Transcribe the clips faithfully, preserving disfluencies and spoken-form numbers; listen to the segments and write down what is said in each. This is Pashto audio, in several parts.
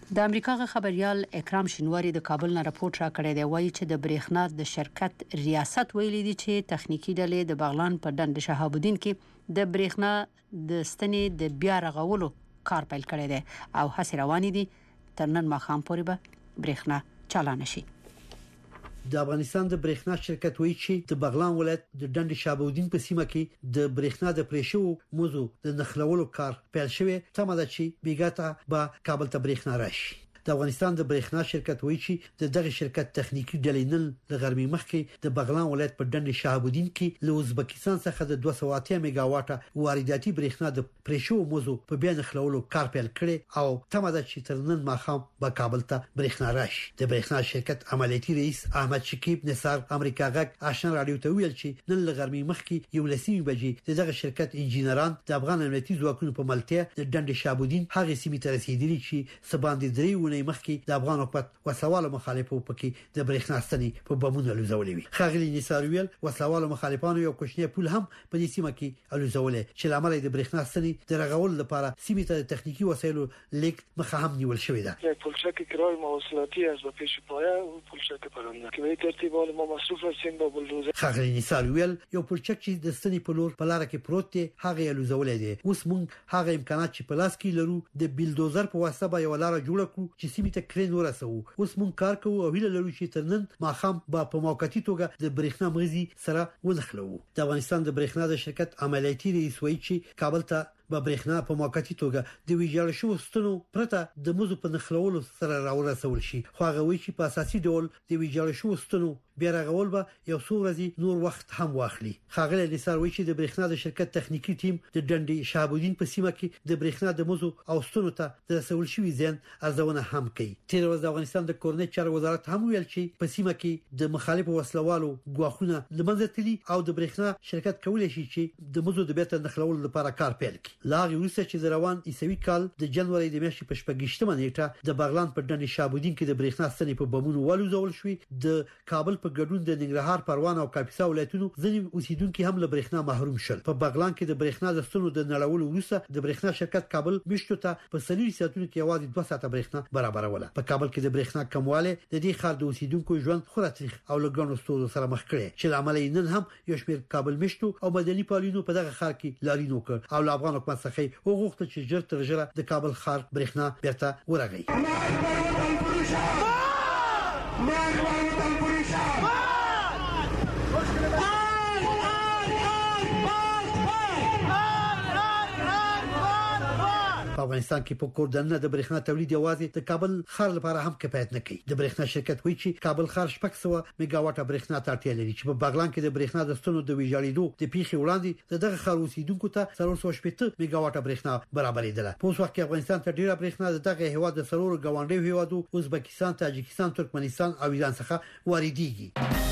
د امریکا خبريال اکرام شینواری د کابل نه راپورټ را کړی دی وایي چې د برېښنا د شرکت ریاست ویلي دی چې تخنیکی ډلې د بغلان په ډنډ شهاب الدین کې د برېښنا د ستنې د بیا رغولو کار پیل کړی دی او هڅې روانې دي تر نن ماښام پورې به برېښنا چالان شي. د افغانستان د برېښنا شرکت وایي چې د بغلان ولایت د ډنډ شهاب الدین په سیمه کې د برېښنا د پرېښو موضوع د نخلولو کار پیل شوی تمه ده چې بیګاته به کابل ته برېښنا راشي. د افغانستان د برېښنا شرکت وایي چې د دغه شرکت تخنیکی ډلې نن د غرمې مخکې د بغلان ولایت په ډنډ شهاب الدین کې له ازبکستان څخه د دوه سوه اتیا میگا واټه وارداتي برېښنا د پرېښو موضوع په بیان خلولو کار پیل کړي او تمه ده چې تر نن ماښام به کابل ته برېښنا راشي. د برېښنا شرکت عملیاتي رئیس احمد شکیب نثار امریکا غږ آشنا رادیو ته ویل چې نن له غرمې مخکې یو لسمه بجې دغه شرکت انجینران د افغان امنیتي ځواکونو په ملتیا د ډنډ شهاب الدین هغه سیمې ته رسیدلي چې سباندې درې مخکې د افغان حکومت وسوالو مخالفو پکې د برېښنا ستنې په بمونو لوزولې وي. خاغلی نثار ویل وسوالو مخالفانو یو کوچنی پول هم په دې سیمه کې الوزولې چې لامل د برېښنا ستنې د رغول لپاره سیمې ته د تخنیکی وسایلو لیک مخه هم نیول شوې ده. یک پولچک کرای مواصلاتی از به پیش پایه و پولچک پرنده که به ترتیب حال ما مصروف هستیم با بولدوزر. خاغلی نثار ویل یو پولچک چې د ستنې په لور په لار کې پروت دی هغه الوزولې دی. اوس مونږ هغه امکانات چې په لاس کې لرو د بلدوزر په واسطه به یو لار جوړ کړو چې سیمې ته کرین ورسو. اوس مونږ کار کوو او هیله لرو چې تر نن ماښام به په موقتی توګه د برېښنا مغزي سره ونخلو. د افغانستان د برېښنا د شرکت عملیاتي رئیس وایي چې کابل ته به برېښنا په موقتی توګه د ویجاړ شو ستنو پرته د موضوع په نخلولو سره راورسول شي. خو هغه وایي چې په اساسي ډول د ویجاړ شو ستنو بیا رغول به یو څو ورځې نور وخت هم واخلي. خاغلی نثار وایي چې د برېښنا د شرکت تخنیکی ټیم د ډنډ شهاب الدین په سیمه کې د برېښنا د موضوع او ستنو ته د رسول شوی زیان ارزونه هم کوي. تیر ورځ د افغانستان د کورنۍ چارو وزارت هم ویل چې په سیمه کې د مخالفو وسلوالو ګواښونه لمنځه تللي او د برېښنا شرکت کولی شي چې د موضوع د بیرته نخلولو لپاره کار پیل کړي. لا وروسته چې د روان عیسوي کال د جنوري د میاشتې په شپږشتمه نیټه د بغلان په ډنډ شهاب الدین کې د برېښنا ستنې په بمونو والوزول شوې. د کابل په ګډون د ننګرهار پروان او کاپیسا ولایتونو ځینې اوسیدونکو هم له برېښنا محروم شول. په بغلان کې د برېښنا د ستنو د نړولو وروسته د برېښنا شرکت کابل مشتو ته په څلور ساعتونو کې یوازې دوه ساعته برېښنا برابروله. په کابل کې د برېښنا کمواله د دې ښار د اوسیدونکو ژوند خورا تریخ او لګونو ستونزو سره مخ کړي چې لامل یې نن هم یو شمېر کابل مشتو او مدني پالینو په دغه ښار کې لاري نو کړ او افغان حکومت څخه وغوښتل چې ژر تر ژره د کابل ښار برېښنا بیرته ورغی. په افغانستان کې په کوردنه د برېښنا تولید یوازې د کابل ښار لپاره هم کفایت نه کوي. د برېښنا شرکت وایي چې کابل ښار شپږ سوه میگا واټه برېښنا ته اړتیا لري چې په بغلان کې د برېښنا د ستنو د ویجاړېدو د پیښې وړاندې دغه ښار اوسیدونکو ته څلور سوه شپږ میگا واټه برېښنا برابرېدله. په اوس وخت کې افغانستان ته ډیره برېښنا د دغه هیواد د سرور ګاونډیو هیوادو ازبکستان، تاجکستان، ترکمنستان او ایران څخه واردېږي.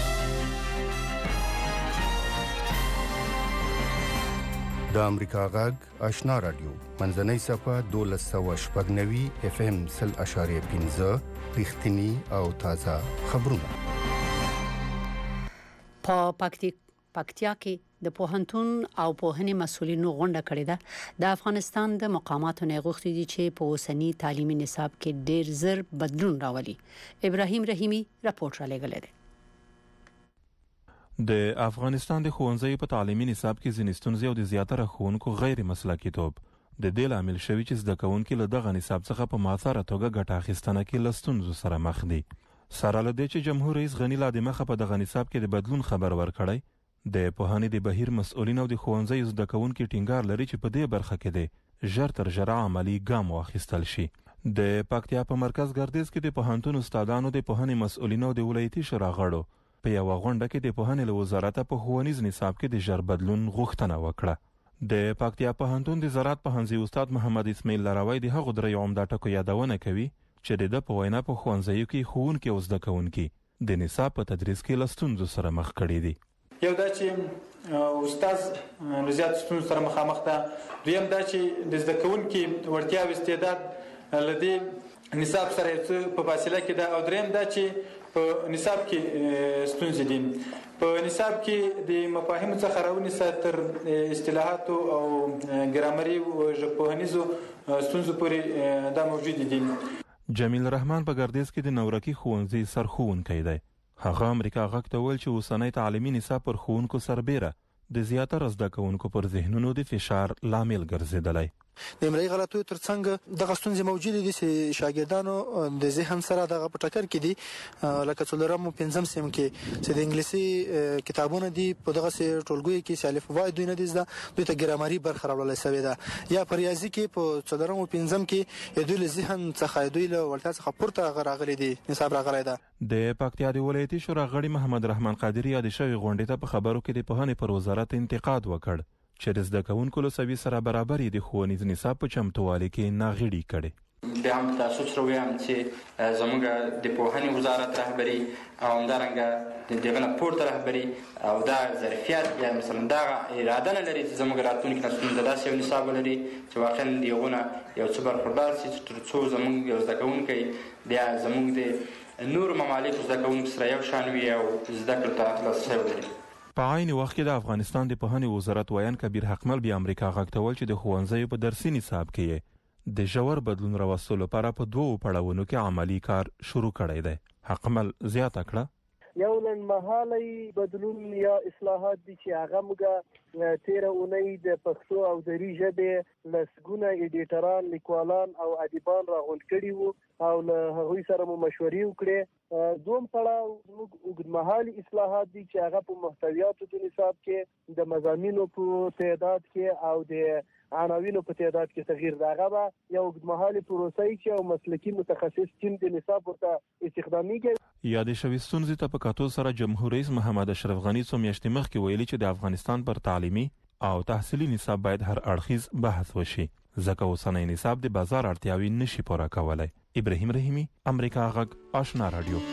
د امریکا غږ آشنا رادیو منځنۍ صفه دولس سوه شپږ نوي اف ام سل اشاریه پنځه رښتینی او تازه خبرونه. په پکتیک پکتیا کې د پوهنتون او پوهنې مسولینو غونډه کړې ده. د افغانستان د مقاماتو نه غوښتي دي چې په اوسنی تعلیمي نصاب کې ډېر زر بدلون راولي. ابراهیم رحیمی راپورټ را لېږلی دی. د افغانستان د ښوونځیو په تعلیمي نصاب کې ځینې ستونزې او د زیاتره ښوونکو غیر مسلکي توب د دې لامل شوی چې زده کوونکي له دغه نصاب څخه په مؤثره توګه ګټه اخیستنه کې له ستونزو سره مخ دي. سره له دې چې جمهور رئیس غنی لا د مخه په دغه نصاب کې د بدلون خبر ورکړی، د پوهنې د بهیر مسؤلین او د ښوونځیو زده کوونکي ټینګار لري چې په دې برخه کې د ژر تر ژره عملی ګام واخیستل شي. د پکتیا په مرکز ګردیز کې د پوهنتون استادانو د پوهنې مسؤلینو د ولایتي شورا غړو په یو غونډه کې د پوهنې له وزارت په ښوونیز نصاب کې د ژر بدلون غوښتنه وکړه. د پکتیا پوهنتون د زراعت پوهنځي استاد محمد اسماعیل لاروی د هغو درې عمده ټکو یادونه کوي چې د په وینا په ښوونځیو کې ښوونکي او زده کوونکي د نصاب په تدریس کې له ستونزو سره مخ کړي دي. یو دا چې استاد له زیات ستونزو سره مخامخ ده، دویم دا چې د زده کوونکي وړتیا او استعداد له دې نصاب سره په فاصله کې ده، او دریم دا چې په نصاب کې ستونزې دي. په نصاب کې د مفاهیمو څخه راونیسه تر اصطلاحاتو او ګرامري او ژبپوهنیزو ستونزو پورې دا موجود دي. جمیل رحمان په ګردیز کې د نورکی ښوونځي سرښوونکی دی. هغه امریکا غږ ته وویل چې اوسنی تعلیمي نصاب پر ښوونکو سربیره د زیاتره زده کوونکو پر ذهنونو د فشار لامل ګرځېدلی. د امرایي غلطیو ترڅنګ دغه ستونزې موجودې دي چې شاګردانو د ذهن سره دغه په ټکر کې دي، لکه څلورم او پنځم سیم کې چې د انګلیسي کتابونه دي په دغه ټولګیو کې چې الف وای دوی نه دي زده، دوی ته ګرامري برخه راوړل شوې ده، یا په ریاضي کې په څلورم او پنځم کې دوی له ذهن څخه دوی له وړتیا څخه پورته راغلي دي، نصاب راغلی ده. د پکتیا د ولایتي شورا غړي محمد رحمان قادری یاد شوی غونډې ته په خبرو کې د پوهنې پر وزارت انتقاد وکړ چې د زده کوونکو له سوي سره برابري د ښوونیز نصاب په چمتووالي کې ناغېړي کړې. بیا هم تاسو سره وایم چې زموږ د پوهنې وزارت رهبري او همدارنګه د دغه نه پورته رهبري او دا ظرفیت یا مثلا دغه اراده نه لري چې زموږ راتلونکي نسلونه ته داسې یو نصاب ولري چې واقعا د هغونه یو څه برخوردار شي تر څو زموږ یو زده کوونکی بیا زموږ د نورو ممالکو زده کوونکو سره یو شان وي او زده کړو ته لاسرسی ولري. په عین وخت کې د افغانستان د پوهنې وزارت ویان کبیر حقمل بیا امریکا غږ ته وویل چې د ښوونځیو په درسي نصاب کې د ژور بدلون راوستلو لپاره په دوو پړاوونو کې عملی کار شروع کړی دی. حقمل زیاته کړه یو لنډمهالی بدلون یا اصلاحات دي چې هغه موږ تیره اونۍ د پښتو او دري ژبې لسګونه ایډیټران، لیکوالان او ادیبان راغونډ کړي وو او له هغوی سره مو مشورې وکړې. دوم پړاو زموږ اوږدمهالي اصلاحات دي چې هغه په محتویاتو د نصاب کې د مضامینو په تعداد کې او د عناوینو په تعداد کې تغییر دی. هغه به یو اوږدمهالي پروسه چې او مسلکي متخصص ټیم د نصاب ورته استخدامیږي. یادې شوې ستونزې ته په کتو سره جمهور رئیس محمد اشرف غني څو میاشتې مخکې ویلي چې د افغانستان پر تعلیمي او تحصیلي نصاب باید هر اړخیز بحث وشي ځکه اوسنی نصاب د بازار اړتیاوې نشي پوره کولی. ابراهیم رحیمي، امریکا غږ، آشنا رادیو.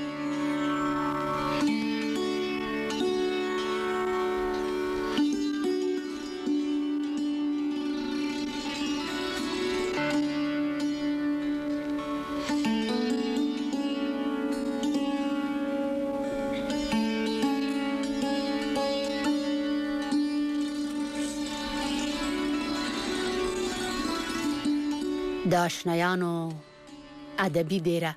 د آشنایانو ادبي بیره.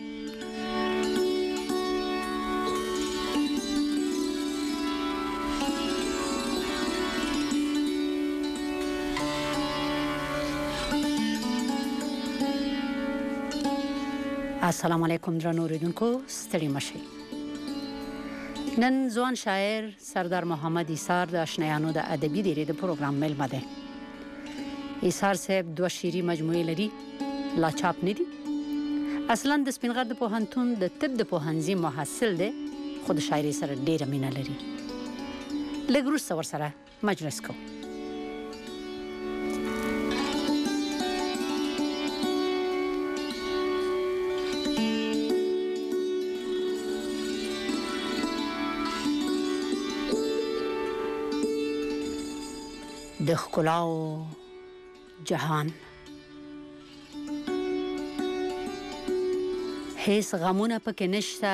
السلام علیکم درنو اوریدونکو، ستړي مشئ. نن ځوان شاعر سردار محمد ایثار د آشنایانو د ادبي بیرې د پروګرام میلمه دی. ایثار صاحب دوه شعري مجموعې لري، لا چاپ نه دي. اصلا د سپینغر د پوهنتون د طب د پوهنځي محصل دی، خو د شاعري سره ډېره مینه لري. لږ وروسته ورسره مجلس کوو. د ښکلاو جهان، هیڅ غمونه پکې نشته،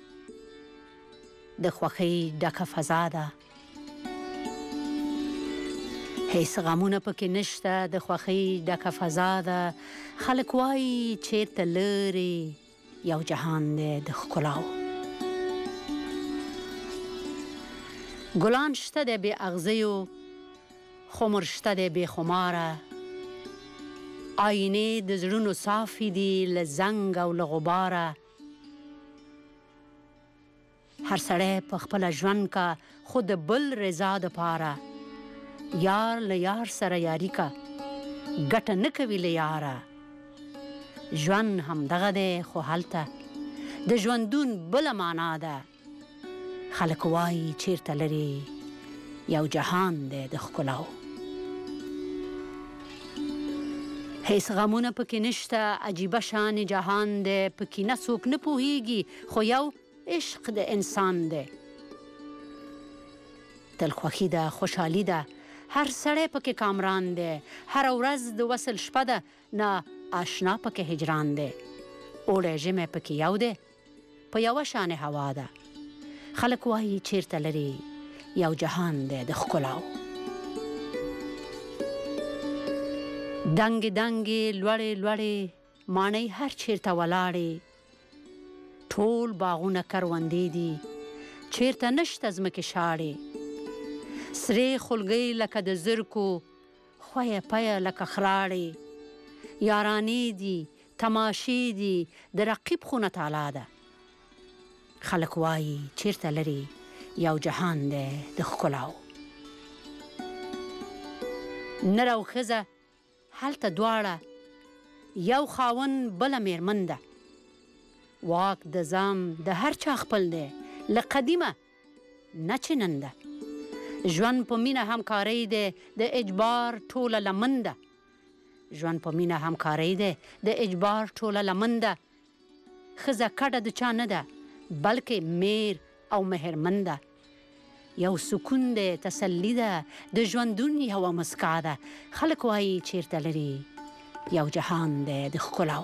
د خوښۍ ډکه فضا ده. هیڅ غمونه پکې نشته، د خوښۍ ډکه فضا ده. خلک وایي چېرته لرې یو جهان دی د ښکلاو. ګلان شته دی بې اغزیو، خمر شته دی بې خماره. آینې د زړونو صافي دي له زنګ او له غباره. هر سړی په خپله ژوند کا، خو د بل رضا دپاره. یار له یار سره یاري کا، ګټه نه کوي له یاره. ژوند همدغه دی خو هلته د ژوندون بله معنا ده. خلک وایي چیرته لرې یو جهان دی د ښکلاو. هیڅ غمونه پکې نشته، عجیبه شان جهان دی. پکې نه څوک نه پوهیږي، خو یو عشق د انسان دی. تل خوښي ده، خوشحالي ده، هر سړی پکې کامران دی. هر ورځ د وصل شپه ده، نه آشنا پکې هجران دی. اوړی ژمی پکې یو دی، په یوه شان هوا ده. خلک وایي چیرته لري یو جهان دی د ښکلاو. دنګې دنګې لوړې لوړې ماڼۍ هر چیرته ولاړې، ټول باغونه کروندې دي، چیرته نشته ځمکې شاړې. سرې خولګۍ لکه د زرکو، خویه پیه لکه خراړې. یارانې دي، تماشې دي، د رقیب خونه تالا ده. خلک وایي چیرته لري یو جهان دی د ښکلاو. نر او ښځه هلته دواړه، یو خاوند بله میرمن ده. واک د ځام د هر چا خپل دی، له قدیمه نه چې نن ده. ژوند په مینه همکارۍ دی، د اجبار ټوله لمن ده. ژوند په مینه همکارۍ دی، د اجبار ټوله لمن ده. ښځه کډه د چا نه ده، بلکې میر او مهرمن ده. یو سکون دی، تسلی ده، د ژوندون یوه مسکا ده. خلک وایي چیرته لري یو جهان دی د ښکلاو.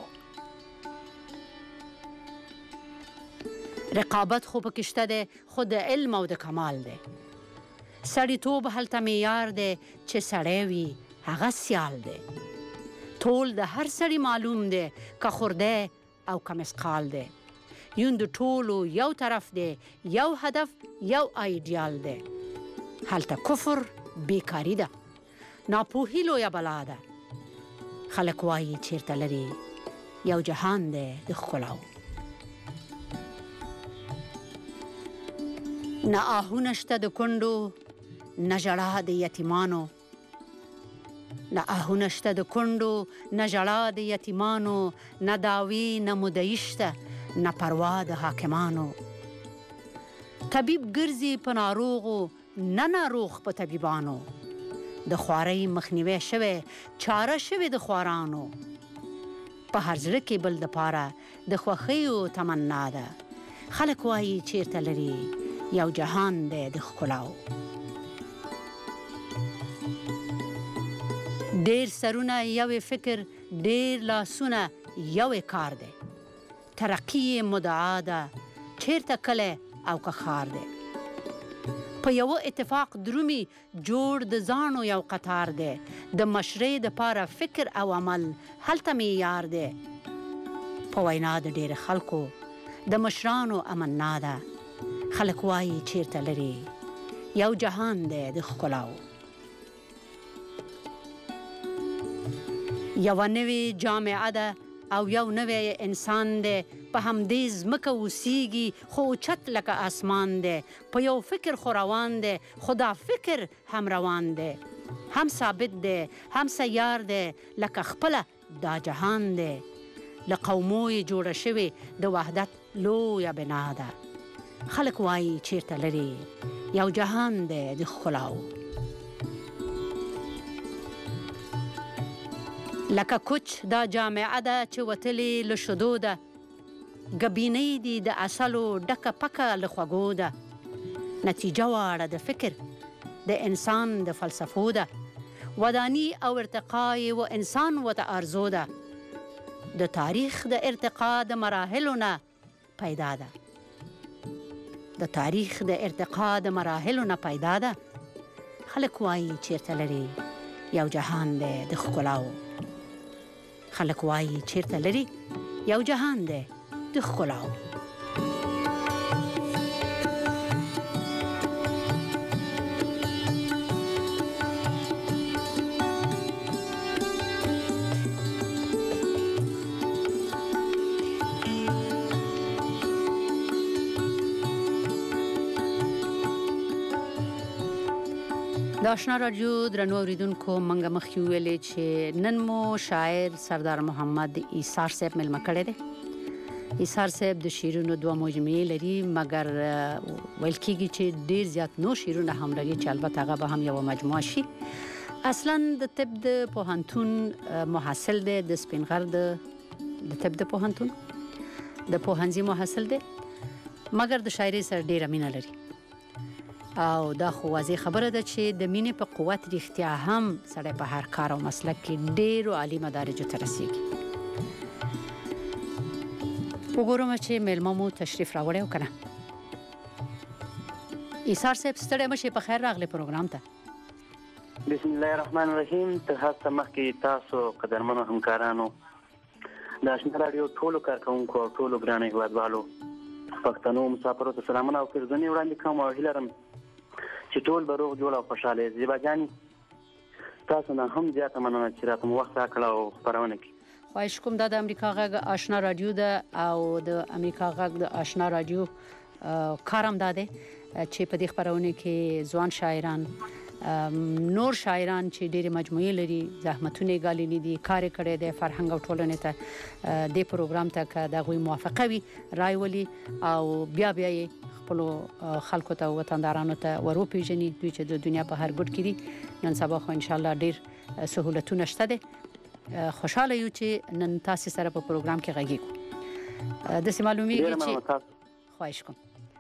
رقابت خو پکې شته دی، خو د علم او د کمال دی. سړیتوب هلته معیار دی، چې سړی وي هغه سیال دی. ټول د هر سړي معلوم دی، که خورده او که مسقال دی. یون د ټولو یو طرف دی، یو هدف، یو ایډیال دی. هلته کفر بیکاری ده، ناپوهي لویه بلا ده. خلک وایي چیرته لري یو جهان دی د ښکلاو. نه آهونه شته د کونډو، نه ژړا د یتیمانو. نه آهونه شته د کونډو، نه ژړا د یتیمانو. نه داوی نه مدعي شته، نه پروا د حاکمانو. طبیب ګرځي په ناروغو، نه ناروغ په طبیبانو. د خوارۍ مخنیوی شوی، چاره شوې د خوارانو. په هر زړه کې بل دپاره د خوښیو تمنا ده. خلک وایي چیرته لري یو جهان دی د ښکلاو. ډېر سرونه یو فکر، ډېر لاسونه یو کار دی. ترقی مدعا ده، چیرته کلی او که ښار دی. په یوه اتفاق درومي، جوړ د زاڼو یو قطار دی. د مشرۍ دپاره فکر او عمل هلته معیار دی. په وینا د ډېر خلکو د مشرانو امنا ده. خلک وایي چیرته لري یو جهان دی د ښکلاو. یوه نوې جامعه ده او یو نوی انسان دی. په همدې ځمکه اوسیږي، خو اوچت لکه اسمان دی. په یو فکر خو روان دی، خو دا فکر هم روان دی. هم ثابت دی، هم سیار دی، لکه خپله دا جهان دی. له قومو یې جوړه شوې د وحدت لویه بنا ده. خلک وایي چیرته لري یو جهان دی د ښکلاو. لکه کوچ دا جامعه ده چې وتلې له شیدو ده. ګبینۍ دي د عسلو ډکه پکه له خوږو ده. نتیجه واړه د فکر د انسان د فلسفو ده. وداني او ارتقا یې و انسان ورته ارزو ده. د تاریخ د ارتقا د مراحلو نه پیدا ده. د تاریخ د ارتقا د مراحلو نه پیدا ده. خلک وایي چیرته لري یو جهان دی د ښکلاو. خلک وایي چیرته لري یو جهان دی د ښکلاو. د آشنا رادیو درنو اوریدونکو، منګه مخکې ویلې چې نن مو شاعر سردار محمد ایثار صاحب مېلمه کړی دی. ایثار صاحب د شعرونو دوه مجموعې لري، مګر ویل کېږي چې ډېر زیات نور شعرونه هم لري چې البته هغه به هم یوه مجموعه شي. اصلا د طب د پوهنتون محصل دی، د سپین غر د طب د پوهنتون د پوهنځي محصل دی، مګر د شاعرۍ سره ډېره مینه لري. او دا خو واضح خبره ده چې د مینې په قوت رښتیا هم سړی په هر کار او مسلک کې ډېرو عالي مدارجو ته رسېږي. وګورم چې میلمه مو تشریف راوړی او که نه. ایثار صاحب ستړی مه شئ، په خیر راغلی پروګرام ته. بسم الله الرحمن الرحیم. تر هر څه مخکې تاسو قدرمنو همکارانو د آشنا راډیو ټولو کارکوونکو او ټولو ګرانو هیوادوالو پښتنو مسافرو ته سلامونه او فرزنې وړاندې کوم او هیله لرم چې ټول به روغ جوړ او خوشحاله زیبا جانې تاسو نه هم زیاته مننه چې راته مو وخت راکړ او خپرونه کې خواهش کوم دا د امریکا غږ آشنا رادیو ده او د امریکا غږ د آشنا رادیو کارم داده چې په دې خبرونه کې ځوان شاعران نور شاعران چې ډېر مجموعي لري زحمتونه غالي دي کار کړي د فرهنګ او ټولنې ته د پروګرام ته که د غوي موافقه وي رای ولي او بیا بیا خپل خلکو ته وطندارانو ته ورو پیژني دوی چې د دنیا په هر ګوټ کې دي نن سبا خو ان شاء الله ډېر سہولتونه شته دي خوشاله یو چې نن تاسو سره په پروګرام کې غږیږو د سیمه معلومیږي چې خواهش کوم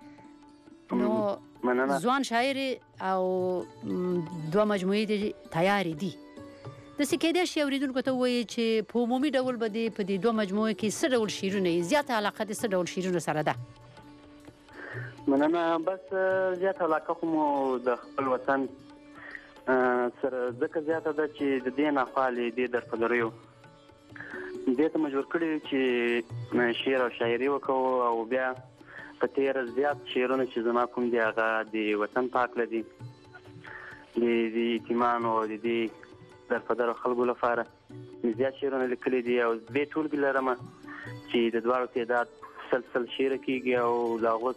نو ځوان شاعر او دوه مجموعې دي تیاری دي د سکیدې شی اوریدونکو ته وایي چې په عمومي ډول به د په دې دوه مجموعې کې څه ډول شعرونه زیاته علاقه د څه ډول شعرونو سره ده مننه بس زیاته علاقه کوم د خپل وطن سره ځکه زیاته ده چې د دې ناخوالې د درته لريو دې ته مجبور کړی چې شعر او شاعري وکړو او بیا په تیر زیات شعرونه چې زما کوم دی هغه د وطن پاک لدی د دې ایتمانو او د دې درپدر خلکو لپاره زیات شعرونه لیکلي دي او به ټول ګلرم چې د دوړو تعداد سلسل شعر کیږي او لاغو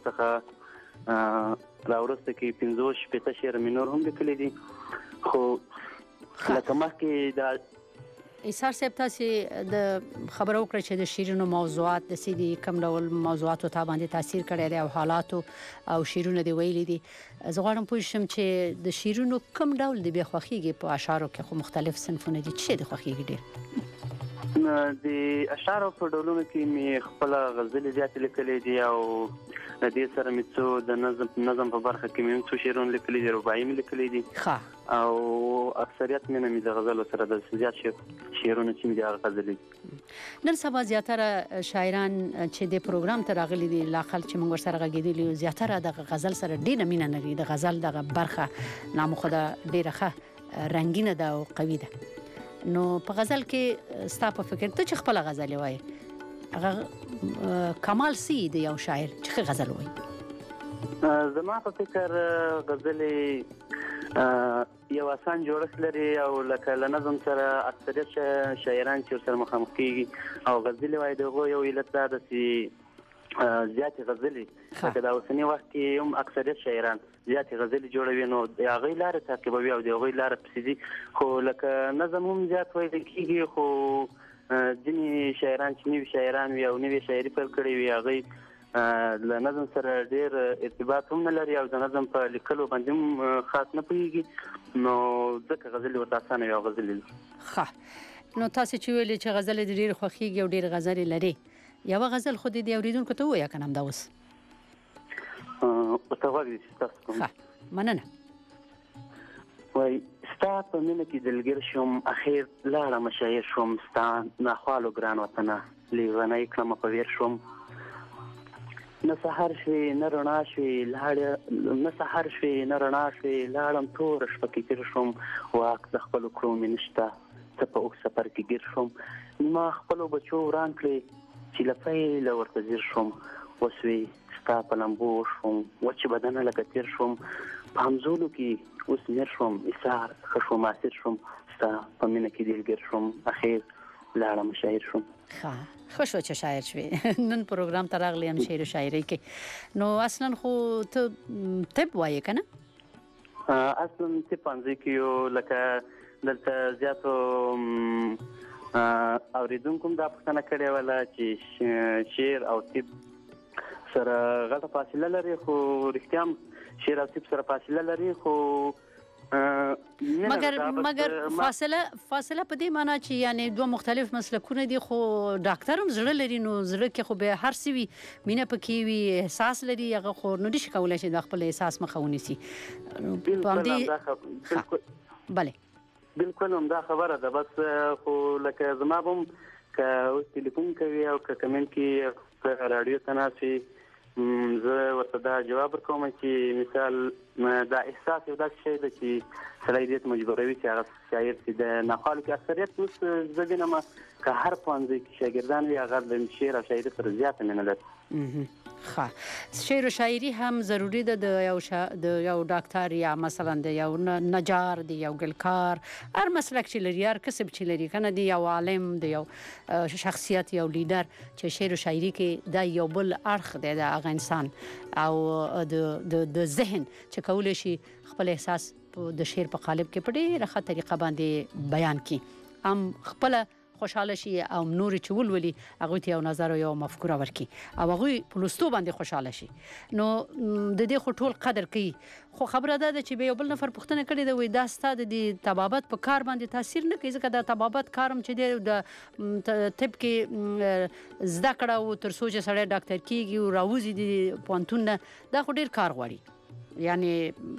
څخه راورسته کې پنځوس شپږ شعر مینور هم لیکلي دي خو لکه مخکې د ایثار صاحب تاسو د خبرو کړ چې د شیرینو موضوعات د سیدی کم ډول موضوعاتو ته باندې تاثیر کړی دی او حالاتو او شیرینو دی ویلي دي زه غواړم پوه شم چې د شیرینو کم ډول دی بیا خوخیږي په اشعارو کې خو مختلف صنفونه دي چې د خوخیږي ډیر د اشعارو په ډولونو کې می خپل غزل زیات لیکلي دي او د دې سره می څو د نظم نظم په برخه کې می څو شیرونه لیکلي دي رباعي می لیکلي دي او اکثریت مینه می د غزل سره د زیات شعرونه چې می د غزل نن سبا زیاتره شاعران چې د پروګرام ته راغلي دي لاخل چې موږ سره غږیدلی زیاتره د غزل سره ډیره مینه لري د غزل دغه برخه نامو خدا ډیره ښه رنگینه ده او قوي ده نو په غزل کې ستا په فکر ته چې خپل غزل وایي هغه کمال سي د یو شاعر چې غزل وایي زما په فکر غزل یو آسان جوړښت لري او لکه له نظم سره اکثریت شاعران چې سره مخامخ کیږي او غزل وایي دغه یو علت ده چې زیات غزل لکه دا اوسنی وخت کې هم اکثریت شاعران زیات غزل جوړوي نو د هغه لار تعقیبوي او د هغه لار پسې خو لکه نظم هم زیات وایي کیږي خو ځینې شاعران چې نوي شاعران وي او نوي شاعري پیل کړي وي هغه له نظم سره ډېر ارتباط هم نه لري او د نظم په لیکلو باندې هم خاص نه پوهېږي نو ځکه غزل ورته اسانه وي او غزل ښه نو تاسو چې ویلې چې غزل دې ډېر خوښېږي او ډېر غزل لري یوه غزل خو دې اورېدونکو ته ووایه که نه همدا اوس ورته غوږ دې چې تاسو کوم ښه مننه وایي ستا په مینه کې دلګیر شوم اخر لاړم شاعر شوم ستا ناخوالو ګران وطنه لیونی کړمه په ویر شوم نه سحر شوې نه رڼا شوې لاړه نه سحر شوې نه رڼا شوې لاړم توره شپه کې تېر شوم واک د خپلو کړو مې نشته څه په اوږد سفر کې ګیر شوم ما خپلو بچو وران کړې چې له پیله ورته ځیر شوم وسوې ستا په لمبو شوم وچ بدنه لکه تېر شوم په همزولو کې اوس میر شوم ایثار ښه شوم اسیر شوم ستا په مینه کې دلګیر شوم اخر لاړم شاعر شوم ښه شو چې شاعر شوې نن پروګرام ته راغلی یم شعر و شاعرۍ کې نو اصلا خو ته طب وایې که نه اصلا طب پوهنځي کې یو لکه دلته زیاتو اورېدونکو هم دا پوښتنه کړې وله چې شعر او طب سره غټه فاصله لري خو رښتیا هم شعر او طب سره فاصله لري خو مگر مگر فاصله فاصله په دې معنی چې یعنی دوه مختلف مسلکونه دي خو ډاکټر هم زړه لري نو زړه کې خو به هر څه وي مینه پکې وي احساس لري هغه خو نو نشي کولای چې د خپل احساس مخه ونیسي په دې بله بالکل هم دا خبره ده بس خو لکه زما هم که اوس ټلیفون کوي او که کمنټ کې رادیو ته ناسي زه ورته دا جواب ورکوم چې مثال دا احساس یو داسې شی ده چې سړی دې ته مجبوروي چې هغه شاعر چې د ناخوالو کې اکثریت اوس زه وینم که هر پوهنځي کې شاګردان وي هغه د شعر او شاعري سره زیاته مینه لري. ښه، شعر و شاعري هم ضروری ده د یو شا... د یو ډاکټر یا مثلا د یو نجار د یو ګلکار هر مسلک چې لري هر کسب چې لري کنه د یو عالم د یو شخصیت یو لیډر چې شعر و شاعري کې دا یو بل اړخ دی د هغه انسان او د د د ذهن چې کولای شي خپل احساس د شعر په قالب کې په ډېره ښه طریقه باندې بیان کړي هم خپل خوشاله شي او نور چې ولولي هغه ته یو نظر او یو مفکوره ورکي او هغه په لوستو باندې خوشاله شي نو د دې خو ټول قدر کوي. خو خبره ده چې به یو بل نفر پوښتنه کړي دا وي دا ستاسو د طبابت په کار باندې تاثیر نه کوي ځکه دا طبابت کارم چې د طب کې زده کړه او تر څو چې سړی ډاکټر کیږي او راوځي د پوهنتون نه دا خو ډیر کار غواړي یعنی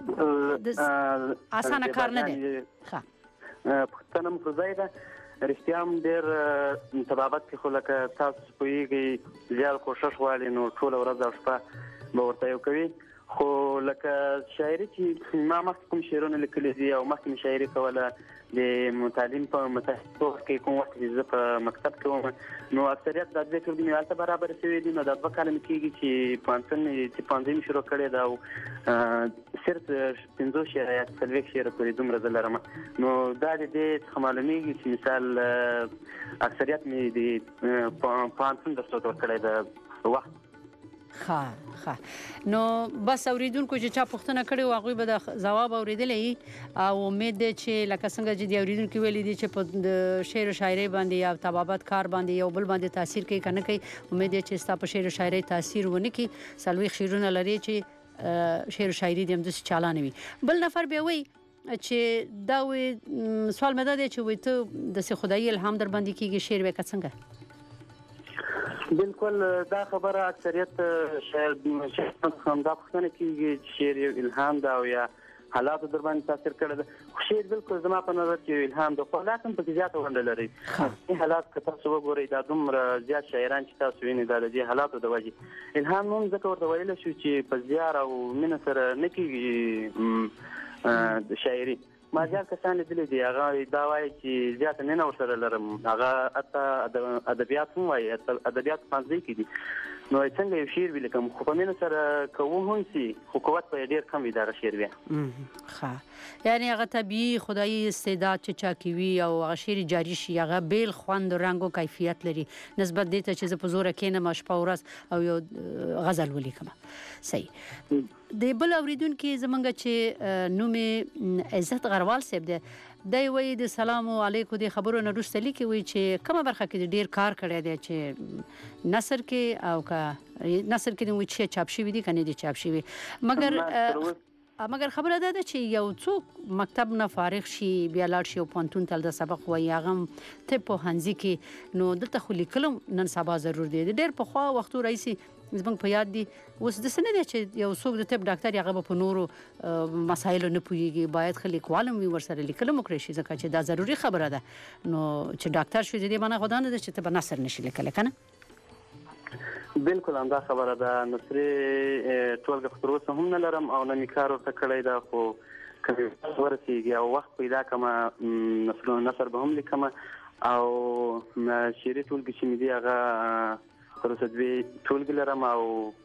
اسانه کار نه دی. ښه پوښتنه مو ځای ده رښتیا هم ډېر طبابت کې خو لکه تاسو پوهېږئ زیات کوښښ غواړي نو ټوله ورځ او شپه به ورته یو کوي خو لکه شاعري چې ما مخکې کوم شعرونه لیکلي دي او مخکې مې شاعري کوله د تعلیم په متحد کې کوم وخت چې زه په مکتب کې وم نو اکثریت د دې ټولګي مې هلته برابر شوي دي نو دا دوه کاله مې کېږي چې پوهنتون چې پوهنځي مې شروع کړی ده او صرف پنځه شعره یا څلوېښت شعره پورې دومره زه لرم نو دا د دې څخه معلومیږي چې مثال اکثریت مې د پوهنتون درس ورکړی ده وخت. ښه ښه نو بس اوریدونکو چې چا پوښتنه کړې و هغوی به د ځواب اورېدلی او امید دی چې لکه څنګه چې د اوریدونکو ویلي دي چې په شعر و شاعرۍ باندې یا طبابت کار باندې یو بل باندې تاثیر کوي که نه کوي امید دی چې ستا په شعر و شاعرۍ تاثیر ونه کړي. څلوېښت شعرونه لري چې شعر و شاعري دې همداسې چالانه وي. بل نفر بیا وایي چې دا وایي سوال مې دا دی چې وایي ته داسې خدایي الهام در باندې کېږي شعر به که څنګه؟ بالکل دا خبره اکثریت شاید همدا پوښتنه کېږي چې شعر یو الهام ده او یا حالاتو در باندې تاثیر کړی ده خو شعر بالکل زما په نظر کې یو الهام ده خو حالات هم پکې زیاته ونډه لري. حالات که تاسو وګورئ دا دومره زیات شاعران چې تاسو وینئ دا د دې حالاتو د وجې الهام هم ځکه ورته ویلی شو چې په زیار او مینه سره نه کېږي شاعري. ما زیات کسان لیدلي دي هغه دا وایي چې زیاته مینه ورسره لرم هغه حتی ادبیات هم وایي ادبیات پوهنځي کې دي نو څنګه یو شعر ولیکم خو په مینه سره که هم سي خو قوت به یې ډېر کم وي دغه شعر بیا. ښه یعنې هغه طبیعي خدایي استعداد چې چا کې وي او هغه شعر جاري شي هغه بیل خوند رنګ او کیفیت لري نسبت دې ته چې زه په زوره کښېنم شپه ورځ او یو غزل ولیکم. صحیح. د بل اوریدونکي زمونږ چې نوم یې عزت غروال صاحب دی دی وایي د سلام علیکم د خبرو نه وروسته لیکي وایي چې کومه برخه کې ډېر کار کړی دی چې نثر کې او که نثر کې وایي چې چاپ شوي دي که نه دي چاپ شوي مګر مګر خبره دا ده چې یو څوک مکتب نه فارغ شي بیا لاړ شي او پوهنتون ته د سبق وایي هغه هم طب پوهنځي کې نو دلته خو لیکلم نن سبا ضرور دی ډېر پخوا وختو راهیسې زموږ په یاد دي اوس داسې نه دی چې یو څوک د طب ډاکټر هغه به په نورو مسایلو نه پوهېږي باید ښه لیکوال هم وي ورسره لیکل هم وکړی شي ځکه چې دا ضروري خبره ده نو چې ډاکټر شو د دې معنی خو دا نه ده چې ته به نثر نشي لیکلی که نه؟ بالکل همدا خبره ده نثري ټولګه خو تر اوسه هم نه لرم او نه مې کار ورته کړی ده خو که مې وخت ورسېږي او وخت پیدا کړمه نثر به هم لیکم او شعري ټولګې چې مې دي هغه تر اوسه دوې ټولګې لرم او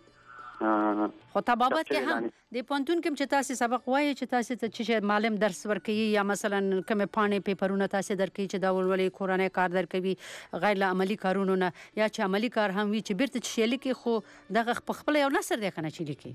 خو طبابت کې هم د پوهنتون کې چې تاسو سبق وایي چې تاسو ته چې معلم درس ورکوي یا مثلا کومې پاڼې پیپرونه تاسو درکوي چې دا ولولئ کورنی کار درکوي غیر له عملي کارونو نه یا چې عملي کار هم وي چې بیرته چې شی لیکي خو دغه په خپله یو نثر دی که نه چې لیکي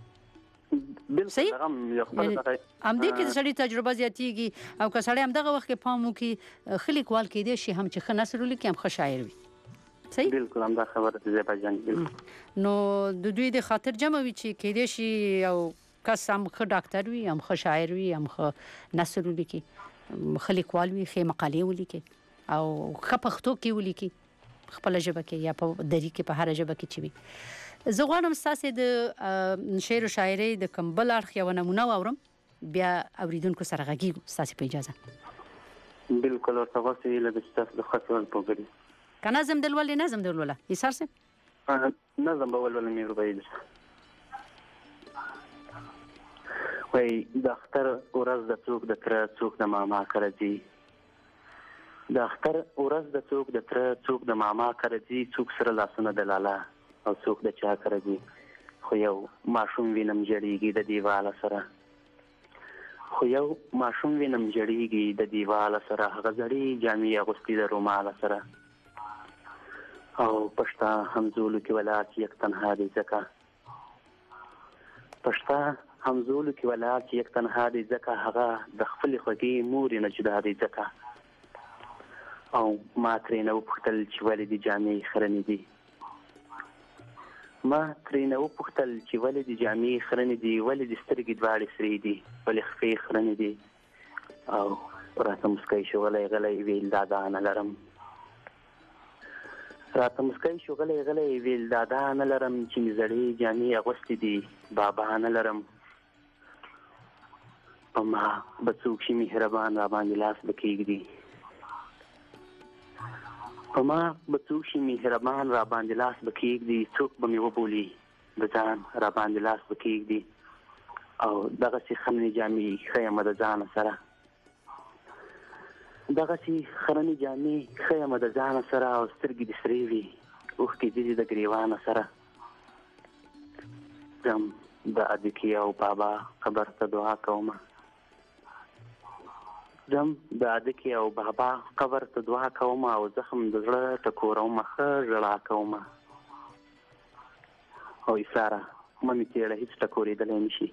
صحیح همدې کې د سړي تجربه زیاتېږي او که سړی همدغه وخت کې پام وکړي ښه لیکوال کیدی شي هم چې ښه نثر ولیکي هم ښه شاعر وي. صحیح بالکل همدا خبره ده زیبا جان. نو د دوی د خاطر جمع وي چې کیدی شي یو کس هم ښه ډاکټر وي هم ښه شاعر وي هم ښه نثر ولیکي ښه لیکوال وي ښې مقالې ولیکي او ښه پښتو کې ولیکي خپله ژبه کې یا په دري کې په هره ژبه کې چې وي. زه غواړم ستاسې د شعر و شاعرۍ د کوم بل اړخ یوه نمونه واورم بیا اوریدونکو سره غږیږو ستاسې په اجازه. بالکل ورته غوښتې هیله ده چې تاسو د ښه سوال پوهګري که نظم دلولې نظم دلوله ایثار صاحب نظم به ولولم یې روبایل وایي د اختر ورځ د څوک د تره څوک د ماما کره ځي د اختر ورځ د څوک د تره څوک د ماما کره ځي څوک سره لاسونه د لالا او څوک د چا کره ځي خو یو ماشوم وینم جړیږي د دیواله سره خو یو ماشوم وینم جړیږي د دیواله سره هغه زړې جامې اغوستې د روماله سره او پښتا همزولو کې ولات یک تنها دی ځکه پښتا همزولو کې ولات یک تنها دی ځکه هغه د خپلې خوږې مورې نه جدا دی ځکه او ما ترې نه وپوښتل چې ولې دې جامې خرنې دي ما ترې نه وپوښتل چې ولې دې جامې خرنې دي ولې دې سترګې دواړې سرې دي ولې خفې خرنې دي او راته مسکی شو غلی غلی ویل دادا نه لرم راته مسکی شو غلی غلی ویل دادا نه لرم چې مې زړې جامې اغوستې دي بابا نه لرم په ما به څوک شي مهربان راباندې لاس به کېږدي په ما به څوک شي مهربان راباندې لاس به کېږدي څوک به مې وبولي د ځان راباندې لاس به کېږدي او دغسې خرنې جامې ښیمه د ځانه سره دغسې خرنې جامې ښیمه د ځانه سره او سترګې دې سرې وي اوښکې ځي د ګریوانه سره ځم د ادکي او بابا قبر ته دعا کومه ځم د ادکي او بابا قبر ته دعا کومه او زخم د زړه ټکورومه ښه ژړا کومه او ایساره ممې تېړه هېڅ ټکورېدلی نه شي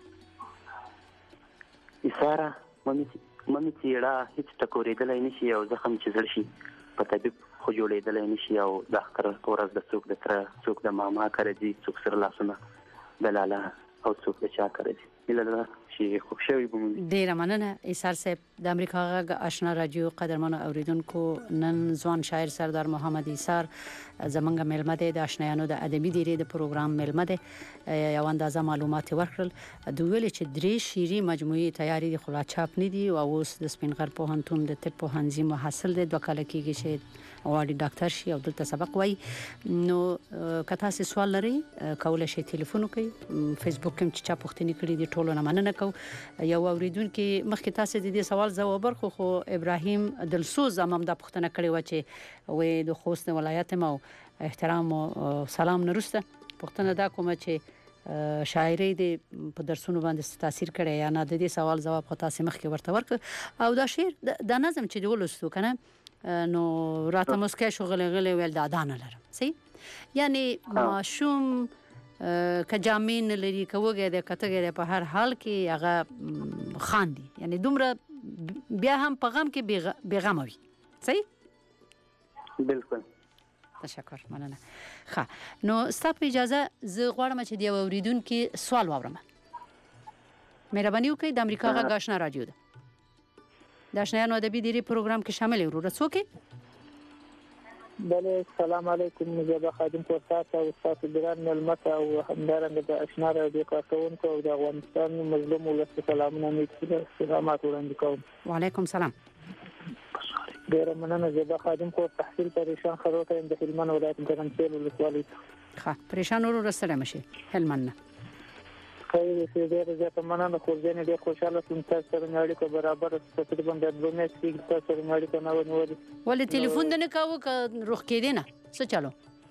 ایساره ممې تېړه هېڅ ټکورېدلی نه شي او زخم چې زړ شي په طبیب خو جوړېدلی نه شي او د اختر ورځ د څوک د تره څوک د ماما کره ځي څوک سره لاسونه د لالا او څوک د چا کره ځي هیله ده چې خوب شوي به مو وي. ډېره مننه ایثار صاحب. د امریکا غږ آشنا رادیو قدرمنو اوریدونکو، نن ځوان شاعر سردار محمد ایثار زمونږ میلمه دی. د آشنایانو د ادبي دیرې د پروګرام میلمه دی. یو اندازه معلومات ورکړل. د ویل چې درې شعري مجموعې تیاری دي خو لا چاپ نه دي او اوس د سپین غر پوهنتون د طب پوهنځي محصل دی. دوه کاله کېږي چې غواړي ډاکټر شي او دلته سبق وایي. نو که تاسو سوال لرئ کولای شئ ټلیفون وکړئ. فیسبوک کې چې چا پوښتنې کړې دي ټولو نه مننه کوم. یو اوریدونکو مخکې تاسو د دې سوال ځواب ورکړو خو ابراهیم دلسوز هم دا پوښتنه کړې و چې وې د خوست ولایت مو احترام او سلام نرسته. پوښتنه دا کومه چې شاعري د په درسونو باندې تاثیر کړی یا نه. د دې سوال جواب خو تاسو مخکې ورته ورکړ. او دا شعر د نظم چې ولستو کنه نو راته مسکه شو غلې غلې ویل دا دانه لرم. صحیح؟ یعنی ماشوم که جامین لري کوګه د کتهګه په هر حال کې هغه خاندي، یعنی دومره بیا هم په غم کې بیغم وي. صحیح؟ بالکل. تشکر، مننه. ښه، نو ستاسو په اجازه زه غواړم چې د اوریدونکو سوال واورم. مهرباني وکړئ. د امریکا غږ آشنا رادیو ده. د آشنایانو ادبي دیرې پروګرام کې شامل ورو رسوکې. بله، السلام علیکم. مجابه خادم پورتات او استاد ګران ملمت او همدارنګه د آشنا رادیو کارکونکو او د افغانستان مظلوم ولس سلامونه نیکه استقامت وړاندې کوم. وعلیکم سلام. ډیره مننه. زیبا خادم کو تحصیل پریشان خروته د هلمند ولایت د غنچېل ولسوالۍ. ښه، پریشان ورو رسره مشي هلمند نه. خیر دې ډیره زیاته مننه. خو ځنه ډیر خوشاله سم تاسو سره نړۍ کو برابر تقریبا د دوه میاشتې تاسو سره نړۍ کو نه ونیولې. ولې ټلیفون نه کاوه ک روخ کېدې نه څه چالو؟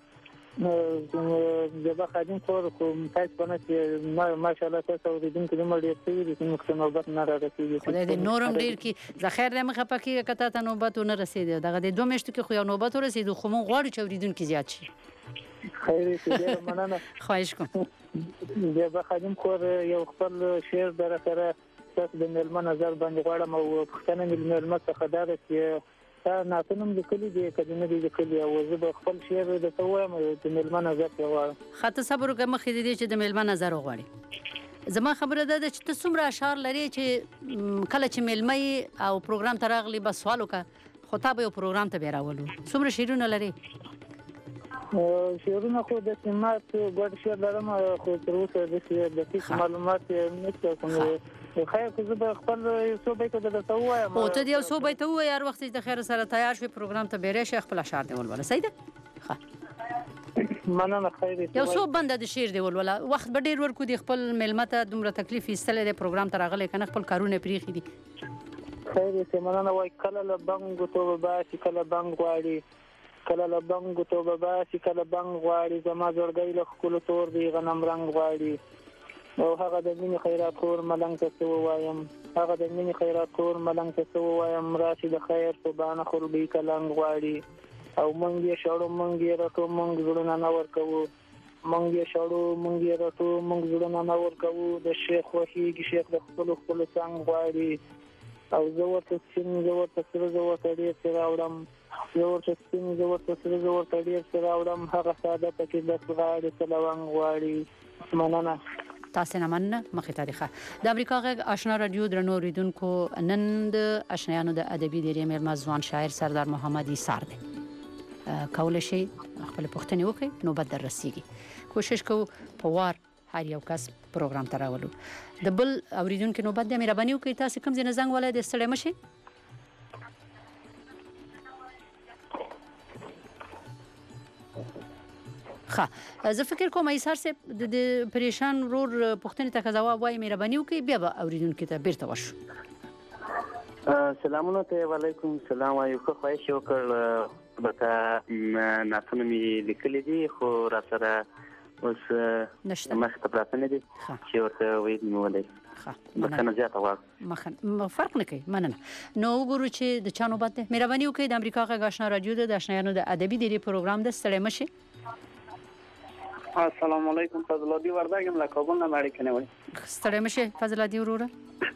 نو زیبا خادم خور کوم تاسو باندې چې ماشاءالله تاسو اوریدونکو د مړ ډیر څه دي چې نوبت نه راځي. خدای دې نورم ډیر کې ذخیر دې مخه پکې کته ته نوبت نه رسیدي. دغه د دوه میاشتو کې خو یو نوبت ورسېد خو مون غواړو چې اوریدونکو زیات شي. خیر دې مننه. خواهش کوم. زیبا خادم خور یو خپل شعر در سره تاسو د ملما نظر باندې غواړم او پښتنه ملما څخه دا چې تا ناتنم د کلی دی کډنه دی د کلی او زه به خپل شعر د توام د ملما نظر غواړم. خاطر صبر وکړه مخې دې چې د ملما نظر غواړي. زما خبره ده چې ته څومره اشعار لري چې کله چې ملمي او پروګرام ته راغلی بس سوال وکړه خو تا به یو پروګرام ته بیراولو. څومره شعرونه لري؟ شعرونه خو د سمات ګډ شعر لرم خو تر اوسه د شعر د هیڅ معلومات نشته کوم. خیر خو زه به خپل څو بیت د ته وایم. او ته یو څو بیت وای هر وخت چې د خیر سره تیار شوی پروګرام ته بیرې شیخ خپل اشعار دی ولوله. صحیح ده؟ ښه، مننه. خیر یو څو بنده د شعر دی ولوله. وخت به ډیر ورکو دی خپل ملمت دومره تکلیف ایستل د پروګرام ته راغلی کنه خپل کارونه پریخي دي. خیر یې مننه. وایي کله له بنګو توبه باسي کله بنګ غواړي، کله له بنګو توبه باسي کله بنګ غواړي، زما زړګی له ښکلو تور دی غنم رنګ غواړي. او هغه د مینې خیرات کور ملنګ ته څه ووایم، هغه د مینې خیرات کور ملنګ ته څه ووایم، راشي د خیر په بانه خوربۍ کلنګ غواړي. او مونږ یې شړو مونږ یې رټو مونږ زړونه نه ورکوو، مونږ یې شړو مونږ یې رټو مونږ زړونه نه ورکوو. د شیخ خوښېږي شیخ د خپلو خپلو څنګ غواړي. او زه ورته سپین زه ورته سره زه ورته ډېر څه راوړم، زه ورته سپین زه ورته سره زه ورته ډېر څه راوړم، هغه ساده پکې دس غاړې څه لونګ غواړي. مننه. تاسو نه مننه. مخې تاریخه د امریکا غږ آشنا رادیو درنو اوریدونکو، نن د آشنایانو د ادبي دیرې مېرمن ځوان شاعر سردار محمد ایسار دی. کولای شي خپل پوښتنې وکړي، نوبت در رسیږي. کوشش کوو په وار هر یو کس پروګرام ته راولو. د بل اوریدونکو نوبت د مهرباني وکړئ تاسو کوم ځای نه زنګ ولای د ستړي مشي. ښه زه فکر کوم ایسار صاحب د پریشان ورور پوښتنې ته ځواب وایي، مهرباني وکړئ بیا به اوریدونکو ته بیرته وشو. سلامونه ته وعلیکم السلام. یو ښه خواهش وکړ بته ناتونه مې لیکلي دي خو را سره اوس مخ ته پراته نه دي چې ورته ویل مې ولای بخنه زیاته وایي مخه فرق نه کوي. مننه. نو وګورو چې د چا نوبت ده. مهرباني وکړئ د امریکا غږ آشنا رادیو د آشنایانو د ادبي دیرې پروګرام د ستړي مشي. السلام علیکم. فضل الله ورداګم له کابل نه مړی کنه وای. ستړي مشي فضل الله وروره.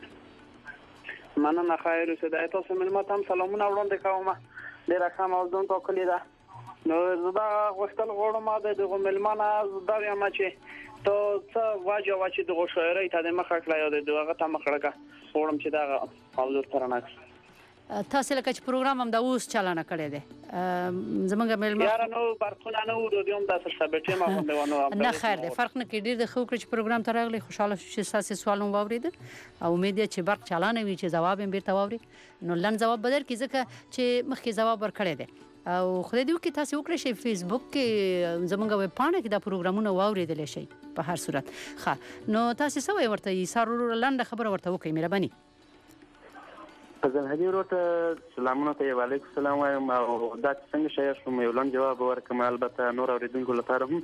مننه. خیر اوسه. د تاسو ملمت هم سلامونه وړاندې کوم. ډیر ښه موضوع ټاکلې ده. نو زدا غوښتل غواړم د دغه ملمانه زدا یم چې ته څه واجه واچې د شاعرۍ ته د مخه کړی او دغه ته مخه کړه غواړم چې دا موضوع ترناک تاسو لکه چې پروګرام هم دا اوس چالانه کړی دی زمونږ ملمه یاره نو فرقونه نه ورو دیوم تاسو ثابتې ما باندې ونه نه خیر دی فرق نه کې ډیر د خو چې پروګرام ته راغلی خوشاله شو چې تاسو سوال مو واورید او امید چې برق چالانه وي چې جواب یې بیرته واوري نو لن جواب بدل کی ځکه چې مخکې جواب ورکړی دی او خدای دې وکړي تاسو وکړئ شي فیسبوک کې زمونږ ویب پاڼه کې دا پروګرامونه واوریدل شي په هر صورت ښه نو تاسو سوي ورته یې سارور لاندې خبره ورته وکړئ مهرباني فضل هدي وروته سلامونه ته وعلیکم السلام وایم او دا څنګه شي شوم یو لن جواب ورکم البته نور اوریدونکو لپاره هم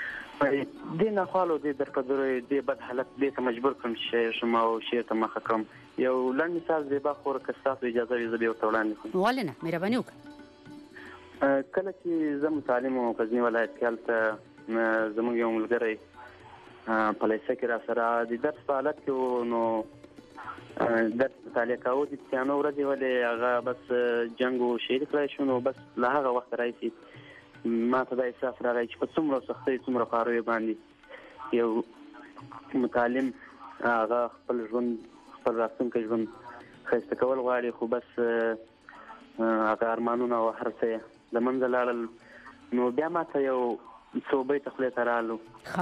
دې نه خالو دې درته درې دې بد حالت دې ته مجبور کوم چې شوم او شي ته مخه کوم یو لن مثال دې با خور کستاسو اجازه وي زه به وتوړاندې کوم ولنه مهرباني وکړه کله چې زه متعلم او غزنی ولایت کې هلته زموږ یو ملګری په لیسه کې را سره د درس په حالت کې نو درس مطالعه کاوه د تیانو ورځې ولې هغه بس جنګ او شهید کړی شو نو بس له هغه وخت راهیسې ما ته دا احساس راغی چې په څومره سختۍ څومره کاروي باندې یو متعلم هغه خپل ژوند خپل راتلونکی ژوند ښایسته کول غواړي خو بس هغه ارمانونه او هر څه د منځه لاړل نو بیا ما ته یو څو بیته خولې ته رالو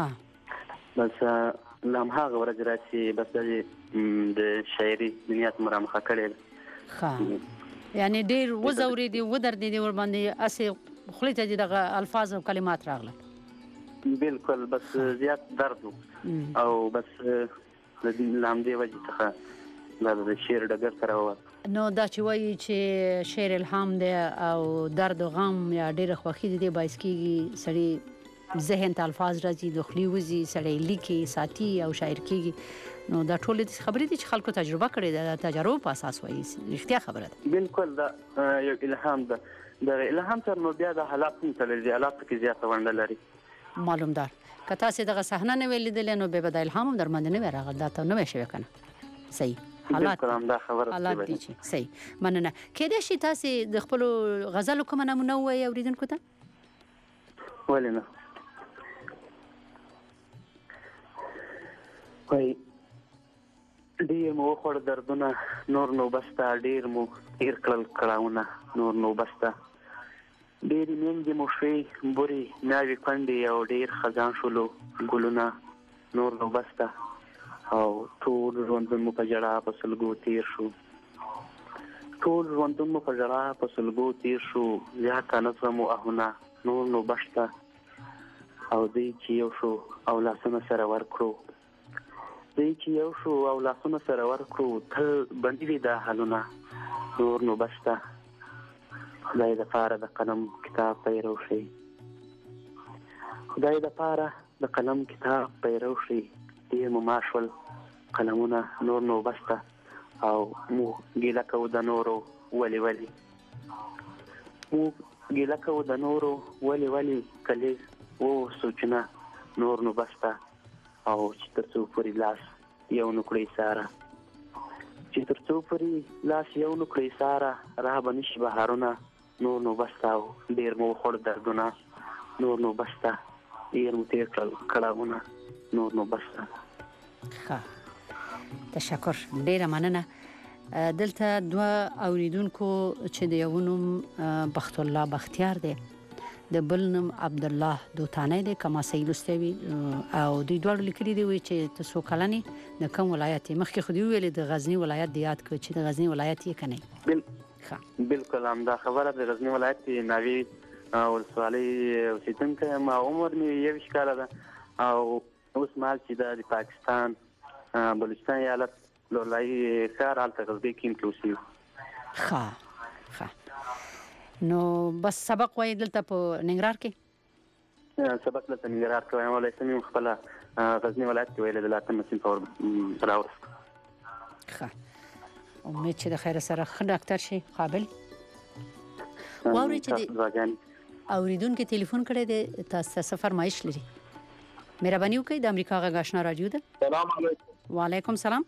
بس لا هماغه ورځ راشي بس د شاعري دنیا ته مرامخه کړې ښه یعنی ډېر وزورېدي ودردېدي ورباندې هسې خولې ته دې دغه الفاظ او کلمات راغلل بالکل بس زیات درد او بس له همدې وجې څخه دا د شعر ډګر ته راووت نو دا چې وایي چې شعر الهام دی او درد او غم یا ډېره خوښي د دې باعث کېږي سړی ذهن ته الفاظ راځي د خولې وځي سړی لیکي ساتي او شاعر کېږي نو دا ټولې خبرې دي چې خلکو تجربه کړې ده تجربه په اساس وایي رښتیا خبره ده بالکل دا یو الهام ده د الهام تر نو بیا د حالات هم تللی حالات کې زیاته ونډه لري معلوم دار که تاسو دغه صحنه نه ویل دي نو به بدایل الهام در باندې نه راغل دا ته نه شوي کنه صحیح حالات حالات دي چې صحیح مننه کله شي تاسو د خپل غزل کوم نمونه وایي اوریدونکو ته ولنه وای ډیر مو خور دردونه نور نو بستا ډیر مو تیر کړل کړهونه نور نو بستا ډیر مېندې مو شوي بوري ناوي کندې او ډیر خزان شولو ګلونه نور نو بستا او ټول ژوندون مو په جړه په سلګو تیر شو ټول ژوندون مو په جړه په سلګو تیر شو زیاته نظم او اهونه نور نو بستا او دې چې یو شو او لاسونه سره ورکړو دې چې یو شو او لاسونه سره ورکړو تل بندي دا حالونه نور نو بسته خدای د پاره د قلم کتاب پیرو شي خدای د پاره د قلم کتاب پیرو شي ډېر مو ماشول قلمونه نور نو بسته او مو ګیله کوو د نورو ولې ولې مو ګیله کوو د نورو ولې ولې کلیز ووسو چې نه نور نو بسته او چې تر څو پورې لاس یو نو کړئ ساره چې تر څو پورې لاس یو نو کړئ ساره راه به نشي بهارونه نور نو بسته او ډېر مو وخوړ دردونه نور نو بسته ډېر مو تېر کړل کړاوونه نور نو بسته. ښه تشکر ډیره مننه. دلته دوه اوریدونکو چې د یو نوم بخت الله بختیار دی د بل نوم عبد الله دوتانه دی کما سیلوستوي او دوی دوه لیکلي دی چې تاسو کلنې د کوم ولایت مخکې خو دی ویل د غزنی ولایت دی یاد کړ چې د غزنی ولایت یې کنه بل بالکل هم دا خبره د غزنی ولایت ناوی ولسوالۍ اوسیدونکی ما عمر مې یو کاله ده او اوس مال چې د پاکستان بلوچستان ایالت لولای ښار هلته غزنی کې انکلوسیو. ښه ښه نو بس سبق وایي دلته په ننګرهار کې سبق دلته ننګرهار کې وایم ولای سمې خپله غزنی ولایت کې ویل د اتم صنف راوست. ښه امید چې د خیر سره ښه ډاکټر شي قابل. واورئ چې اوریدونکو ټلیفون کړی دی تاسو څه فرمایش لري مهرباني وکړئ د امریکا غږ آشنا رادیو ده. سلام علیکم. وعلیکم سلام.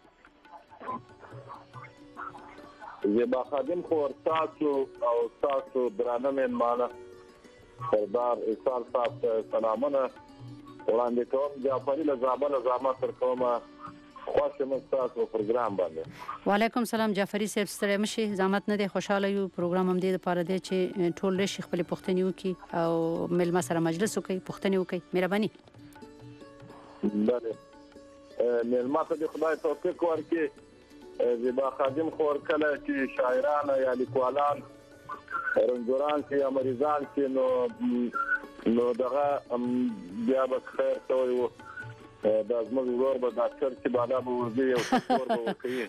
زیبا خادم خور تاسو او تاسو درانه مېلمانه سردار احسان صاحب سلامونه وړاندې کوم. جعفري له زابل زامه تر کومه خوښ یم تاسو پروګرام باندې. وعلیکم سلام جعفري صاحب ستړي مشي زحمت نه دی خوشاله یو پروګرام هم دی لپاره دی چې ټول رشي خپل پښتني وکي او ملما سره مجلس وکي پښتني وکي مهرباني. بله ملما ته خدای توفیق ورکړي. زیبا خادم خور کله چې شاعران یا لیکوالان رنځوران چې یا مریضان چې نو نو دغه بیا به خیر کوي و د زموږ ورور به ډاکټر چې بالا به ورځي او څور به ورکوي.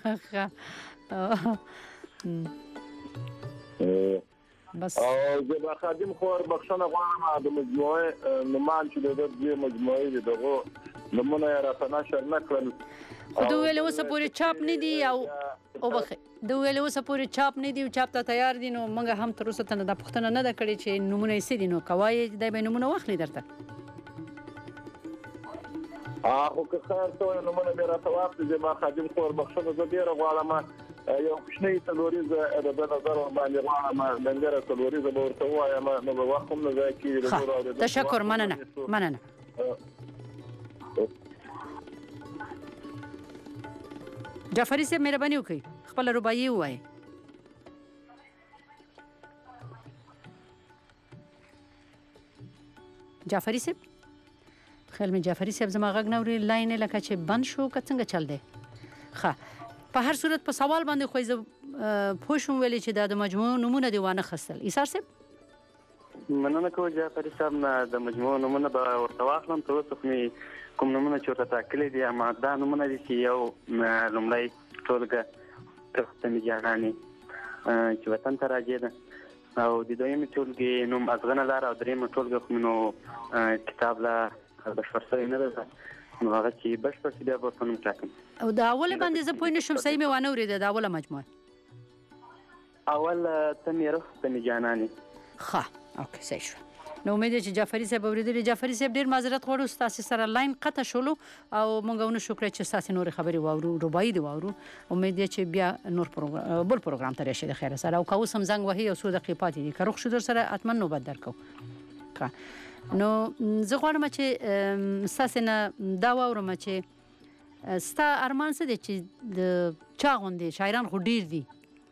او زیبا خادم خور بخښنه غواړم د مجموعې نومان چې د دې مجموعې دغه نمونه یې راته نشر نه کړل خو د ویلې اوسه پورې چاپ نه دي او او بخې د ویلې اوسه پورې چاپ نه دي او چاپ ته تیار دي نو موږ هم تر اوسه ته د پښتنه نه د کړي چې نمونه یې سدي نو کوي د به نمونه واخلي درته هغه که خیر ته نمونه مې راته واخلي زما خادم خور بخښنه زه ډېره غواړم یو کوچنی تلوریزه د نظر باندې غواړم لنګره تلوریزه به ورته وایم نو به وخت هم نه ځای کېږي. تشکر مننه مننه. جعفري صاحب مهرباني وکړئ خپل رباعي ووایي. جعفري صاحب خیال مې جعفري صاحب زما غږ نه اوري لاین لکه چې بند شو که څنګه چل دی. ښه په هر صورت په سوال باندې خو زه پوه شوم ویلې چې دا د مجموعو نومونه دې وانه خستل. ایثار صاحب مننه کوم جعفري صاحب نه د مجموعو نومونه به ورته واخلم تر اوسه خو کوم نومونه چې ورته ټاکلي دي اما دا نومونه دي چې یو لومړی ټولګه پښتني جانانې چې وطن ته راځي ده او د دویمې ټولګې نوم ازغنه لاره او درېیمه ټولګه خو نو کتاب لا بشپړ شوی نه ده نو هغه چې بشپړ شي بیا به ورته نوم ټاکم. او د اوله باندې زه پوه نه شوم صحیح مې وانه اورېده د اوله مجموعه اول ته مې روح پښتني جانانې. ښه اوکې صحیح شو. نو امید چې جعفري صاحب اوریدلی. جعفري صاحب ډیر معذرت غواړو تاسو سره لاین قطع شولو او مونږ ونه شکر چې تاسو نور خبري واورو رباعي دی واورو. امید چې بیا نور پروګرام بل پروګرام ته راشي د خیر سره او کو سم زنګ وهي او سو دقیقې پاتې دي که روخ شو در سره اتمن نوبت درکو. نو زه غواړم چې تاسو نه دا واورم چې ستا ارمان څه دی چې د چا غوندې شاعران خو ډیر دي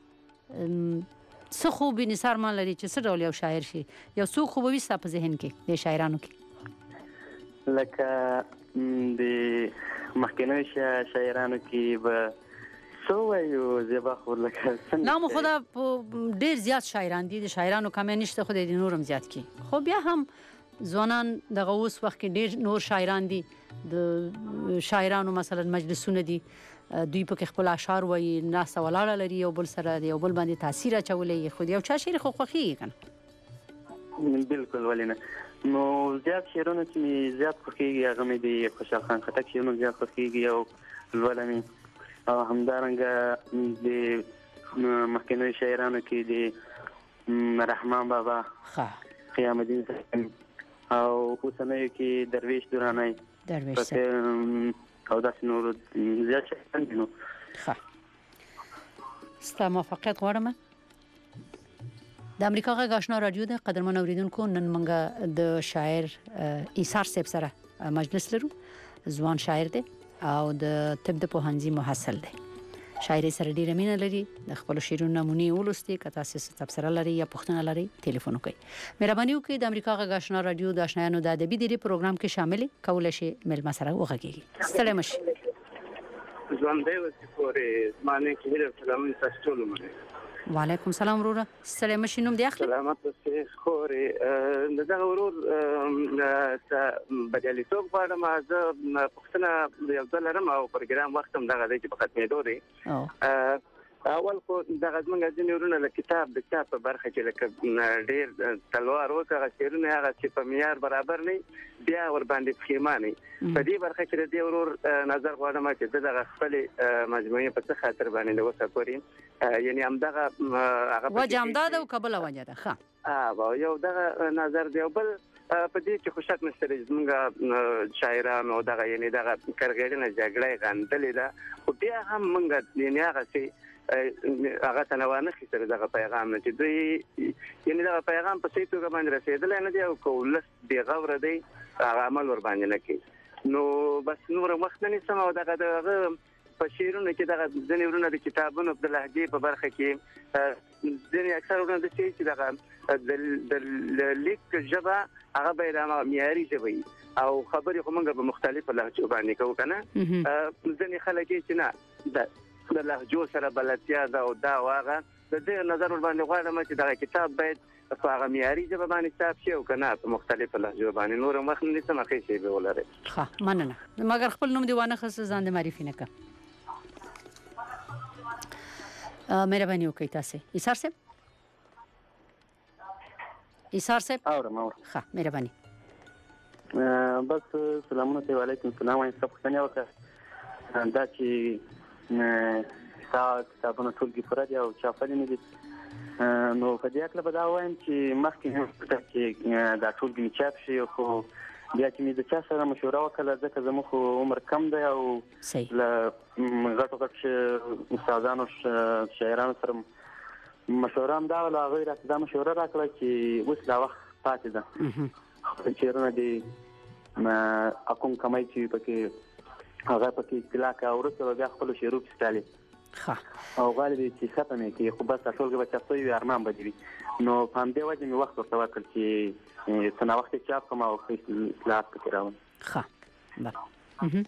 څه خو به نثار مان لري چې څه ډول یو شاعر شي یو څوک خو به وي ستا په ذهن کې د شاعرانو کې لکه د مخکینیو شاعرانو کې به څه وایو زیبا خو لکه څنګه نام خدا ډېر زیات شاعران دي د شاعرانو کمې نشته خو د نورم زیات کی خو بیا هم ځوانان دغه اوس وخت کې ډېر نور شاعران دي د شاعرانو مثلا مجلسونه دي دوی په خپل اشعار وایي ناس ولاړه لري یو بل سره یو بل باندې تاثیر اچولې خو یو چا شعر خو خوخي کنه بالکل ولینه نو زیات شعرونه چې زیات خوخيږي هغه مې د خوشحال خان خټک شعرونه زیات خوخيږي او لولمي او همدارنګه د مخکنی شاعرانو کې د رحمان بابا ها قیام الدین او اوسنۍ کې درویش درانی درویش او داسې نور زیات شاعران دي نو ښه ستا موافقت غواړم د امریکا غږ آشنا رادیو د قدرمن اوریدونکو نن موږ د شاعر ایثار صاحب سره مجلس لرو ځوان شاعر دی او د طب د پوهنځي محصل دی شاعري سره ډیره مینه لري د خپل شعرونو نمونه ولستي که تاسو تبصره لري یا پوښتنه لري ټلیفون وکړئ مهرباني وکړئ د امریکا غږ آشنا رادیو د آشنایانو د ادبي ډیری پروګرام کې شامل کول شي ملما سره وغږیږي ستړي مشي ځوان دی چې پورې معنی کې هر سلام تاسو ټول مونږ وعلیکم السلام وروره ستړي مشي نوم دی اخلي سلامات اوسئ خورې دغه ورور ته بدالي توګ باندې ما زه پښتنه یو ځل لرم او پروګرام وخت هم دغه دی چې په ختمېدو دی اول خو دغه زمونږ ځینې ورونه له کتاب د چاپ په برخه کې لکه ډېر تلوار وکړه شعرونه هغه چې په معیار برابر نه بیا ور باندې پښیمانه په دې برخه کې د ورور نظر غواړم چې دغه خپل مجموعه په څه خاطر باندې د وسه پوري یعنی هم دغه هغه وجه امداد او قبول وجه ده ښه اه یو دغه نظر دی بل په دې کې خوشک نشته زمونږ شاعرانو دغه یعنی دغه کرغېړنه جګړه غندلې ده خو بیا هم مونږ یعنی هغه چې هغه تنوانه خسر دغه پیغام نه چې دوی یعنی دغه پیغام په سیتو باندې رسیدل نه دی او کولس دی غوړه دی هغه عمل ور باندې نه کوي نو بس نور وخت نه سم او دغه دغه په شیرونو کې دغه ځنې ورونه د کتابونو په لهجه په برخه کې ځنې اکثر ورونه د چې دغه د لیک ژبه هغه به د معیاري ژبه او خبرې کومه په مختلفو لهجو باندې کوو کنه ځنې خلک چې نه د لهجو سره بلدتیا دا او دا واغه د دې نظر باندې غواړم چې دا کتاب باید په هغه معیاري ژبه باندې چاپ شي او کنه په مختلفو لهجو باندې نور مخ نه سم اخی شي به ولري ښه مننه مګر خپل نوم دیوانه خص ځان د معرفي نه کا مهرباني وکړئ تاسو ایثار صاحب ایثار صاحب اورم اور ښه مهرباني بس سلامونه علیکم السلام علیکم څنګه وکړه دا چې تا کتابونه ټولګي پوره دي او چاپلې نه دي نو په دې اړه به دا وایم چې مخکې هم چې دا ټولګي چاپ شي خو بیا چې مې د چا سره مشوره وکړه ځکه زموږ خو عمر کم دی او له غټو غټ استادانو شاعرانو سره مشوره هم دا وله هغوی راته دا مشوره راکړه چې اوس لا وخت پاتې ده شعرونه دي اکوم کمی چې پکې هغه پکې اطلاع کا ورته بیا خپل شعرو پستالي ښه او غالب چې ختمه کې خو بس ټولګه بچا سوی ارمان بدوي نو په همدې وجه مې وخت ورته ورکړ چې څنګه وخت چاپ کوم او خپل اطلاعات پکې راوړم ښه بله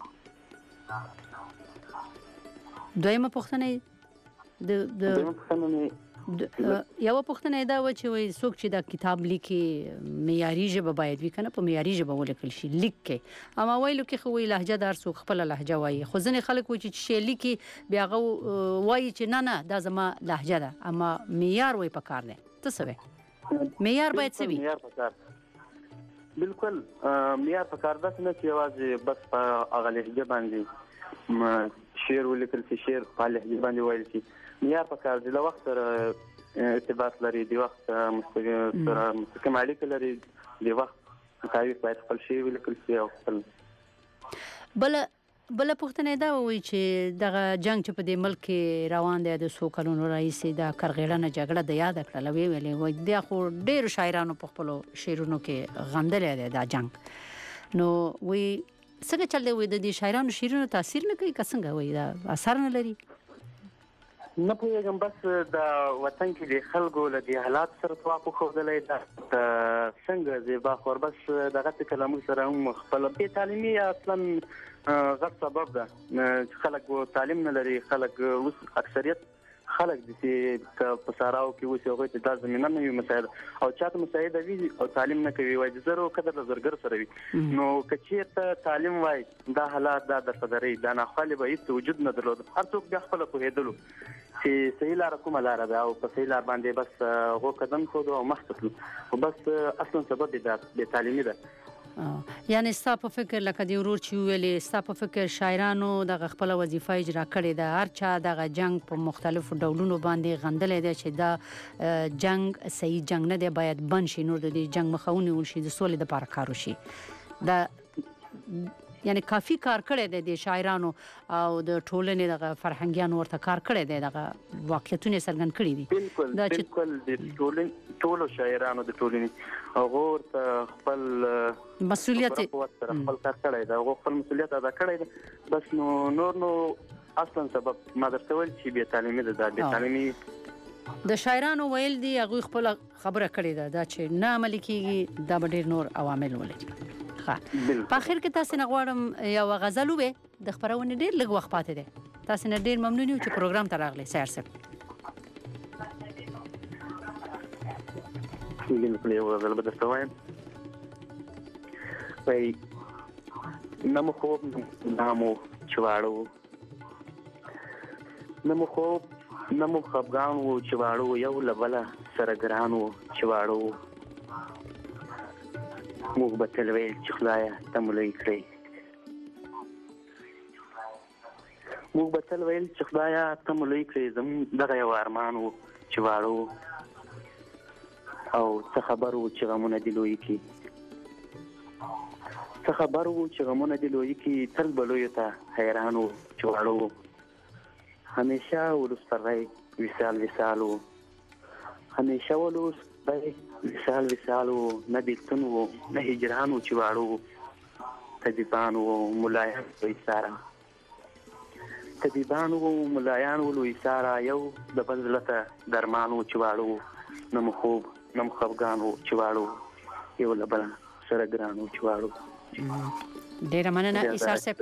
دویمه پوښتنه د د دویمه پوښتنه یو پوښتنه دا و چې وای څوک چې دا کتاب لیکي معیاري ژبه باید وي کنه په معیاري ژبه ولیکل شي لیک کې اما وایلو کې خو وی لهجه دار څوک خپل لهجه وایي خو ځنې خلک وایي چې شی لیکي بیا غو وایي چې نه نه دا زما لهجه ده اما معیار وای پکار دی څه څه معیار باید څه وي معیار پکار بالکل معیار پکار ده نه چې واځي بس په هغه لهجه باندې شعر ولیکل شي شعر په لهجه باندې وایي شي معیار پکار دی له وخت سره ارتباط لري دی وخت سره مستقیم اړیکه لري دی وخت مطابق باید خپل شی ولیکل شي او خپل بل بل پوښتنه دا وایي چې دغه جنگ چې په دې ملک کې روان دی د څو کلونو راهیسې د کرغېړنه جګړه د یاد کړل وی ویلې وایي دا خو ډېر شاعرانو په خپل شعرونو کې غندلې دی دا جنگ نو وی څنګه چل دی وي د دې شاعرانو شعرونو تاثیر نه کوي څنګه وایي دا اثر نه لري نه پوهېږم بس د وطن کې د خلکو له دې حالات سره توافق ښودلی ده څنګه زیبا خور بس دغه څه کلامو سره هم خپل بې تعلیمي اصلا غټ سبب ده چې خلک تعلیم نه لري خلک اوس اکثریت خلک دي چې په ساراو کې اوس هغوی ته دا زمینه نه وي مساعده او چاته مساعده وي او تعلیم نه کوي وایي د زرو قدر د زرګر سره وي نو که چېرته تعلیم وای دا حالات دا درته درې دا ناخوالې به هېڅ وجود نه درلود هر څوک بیا خپله پوهېدلو چې صحیح لاره کومه لاره ده او په صحیح لار باندې بس هغو قدم ښودو او مخته تلو خو بس اصلا سبب د بې تعلیمي ده یعنی ستا په فکر لکه د ورور چې ویلې ستا په فکر شاعرانو دغه خپله وظیفه اجرا کړې ده هر چا دغه جنګ په مختلفو ډولونو باندې غندلی دی چې دا جنګ صحیح جنګ نه دی باید بند شي نور د دې جنګ مخه ونیول شي د سولې دپاره کار وشي دا یعنی کافي کار کړی دی د شاعرانو او د ټولنې دغه فرهنګیانو ورته کار کړی دی دغه واقعیتونه یې څرګند کړي دي بالکل بالکل د ټولنې ټولو شاعرانو د ټولنې هغو ورته خپل مسؤلیت خپل کار کړی دی هغو خپل مسؤلیت ادا کړی دی بس نو نور نو اصلا سبب ما درته ویل چې بې تعلیمي ده دا بې تعلیمي د شاعرانو ویل دي هغوی خپله خبره کړې ده دا چې نه عملي کېږي دا به ډېر نور عوامل ولري په اخر کې تاسو نه غواړم یو غزل وې د خبرونه ډېر لږ وخت پاتې دی تاسو نه ډېر ممنون یو چې پروګرام ته راغلی سهار صاحب بالکل یو غزل به درته وایم وایي نه مو خوب نه مو چې واړه وو نه مو خوب نه مو خفګان وو چې واړه وو یو له بله سره ګران وو چې واړه وو موږ به تل ویل چې خدایه ته مو لوی کړئ موږ به تل ویل چې خدایه ته مو لوی کړئ زموږ دغه یو ارمان وو چې واړه وو او څه خبر وو چې غمونه دې لوی کړي څه خبر وو چې غمونه دې لوی کړي تل به لویو ته حیران وو چې واړه وو همیشه ولسپرغی وصال وصال وو همیشه ولسپرغی وصال وصال وو نه بیلتون وو نه هجران وو چې واړه وو طبیبان وو ملایان وو ایساره طبیبان وو ملایان وو ایساره یو د بل زړه ته درمان وو چې واړه وو نه مو خوب نه مو خفګان وو چې واړه وو یو له بله سره ګران وو چې واړه وو ډیره مننه ایثار صاحب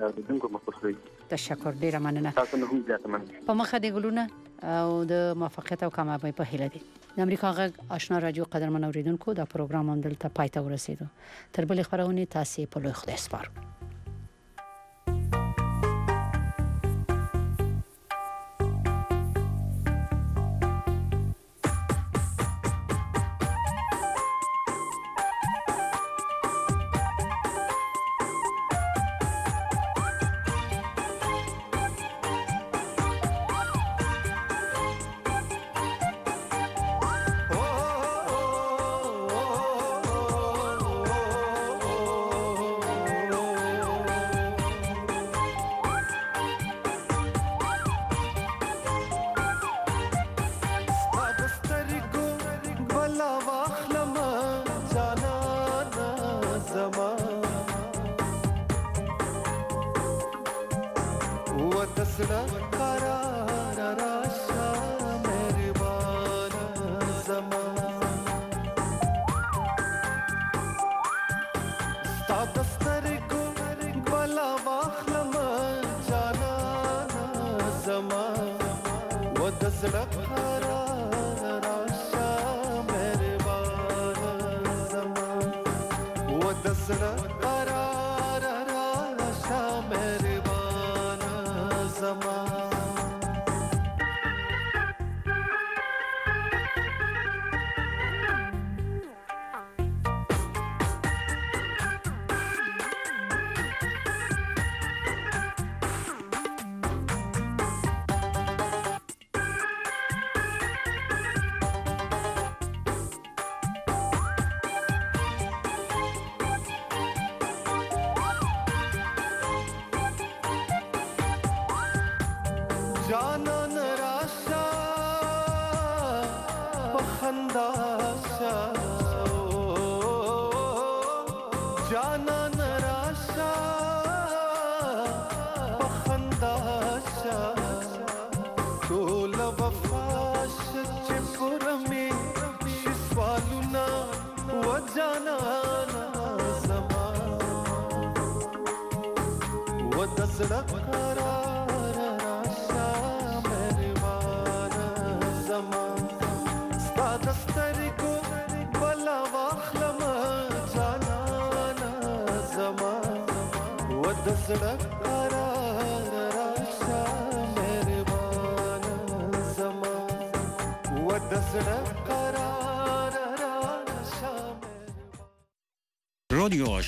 تشکر ډیره مننه تاسو نه هم زیاته مننه په مخه دی ګلونه او د موفقیت او کامیابی په هیله دي د امریکا غږ آشنا رادیو قدرمن اوریدونکو دا پروګرام هم دلته پای ته ورسېدو تر بلې خبرونه تاسو په لوی خدای سپارو زړه قرار راشه مهربانه د زړه